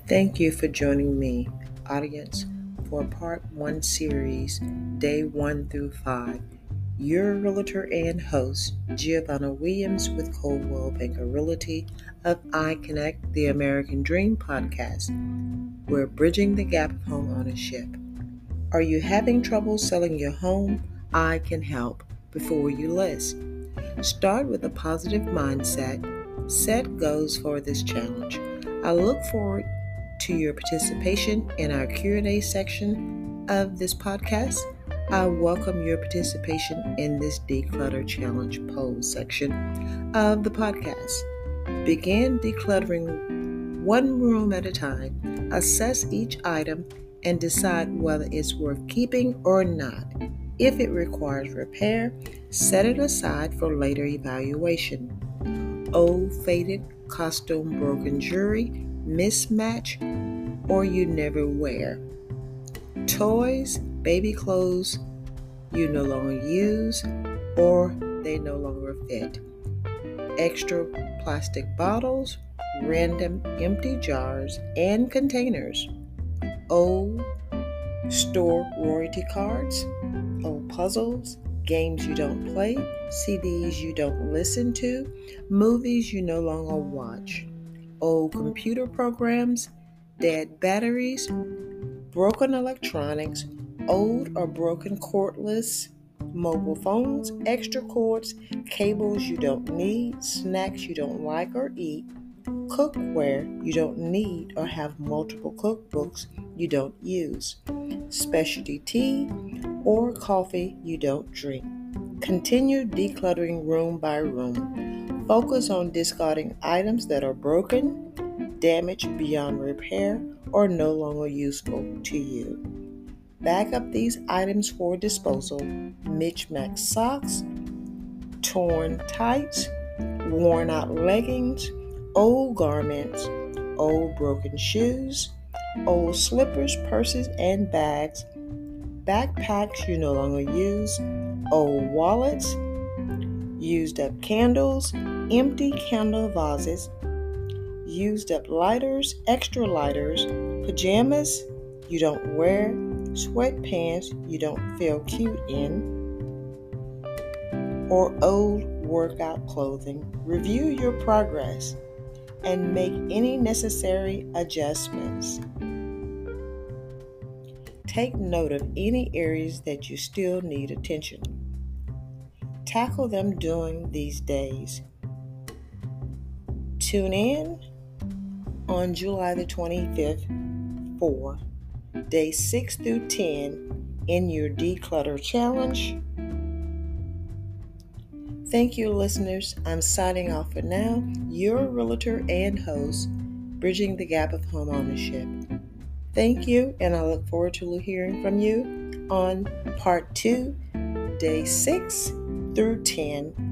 Thank you for joining me, audience, for Part 1 series, Day 1 through 5. Your realtor and host, Giovanna Williams with Coldwell Banker Realty of iConnect, the American Dream podcast. We're bridging the gap of home ownership. Are you having trouble selling your home? I can help before you list. Start with a positive mindset. Set goals for this challenge. I look forward to your participation in our Q&A section of this podcast. I welcome your participation in this Declutter Challenge poll section of the podcast. Begin decluttering one room at a time. Assess each item and decide whether it's worth keeping or not. If it requires repair, set it aside for later evaluation. Old faded costume, broken jewelry, mismatch, or you never wear. Toys, baby clothes you no longer use or they no longer fit. Extra plastic bottles, random empty jars and containers. Old store royalty cards, old puzzles, games you don't play, CDs you don't listen to, movies you no longer watch, old computer programs, dead batteries, broken electronics, old or broken cordless mobile phones, extra cords, cables you don't need, snacks you don't like or eat, cookware you don't need or have multiple cookbooks you don't use, specialty tea or coffee you don't drink. Continue decluttering room by room. Focus on discarding items that are broken, damaged beyond repair, or no longer useful to you. Bag up these items for disposal: mismatched socks, torn tights, worn out leggings, old garments, old broken shoes, old slippers, purses, and bags, backpacks you no longer use, old wallets, used up candles, empty candle vases, used up lighters, extra lighters, pajamas you don't wear, sweatpants you don't feel cute in, or old workout clothing. Review your progress and make any necessary adjustments. Take note of any areas that you still need attention. Tackle them during these days. Tune in on July the 25th for day 6 through 10 in your Declutter Challenge. Thank you, listeners. I'm signing off for now. Your realtor and host, Bridging the Gap of Home Ownership. Thank you, and I look forward to hearing from you on Part 2, Day 6 through 10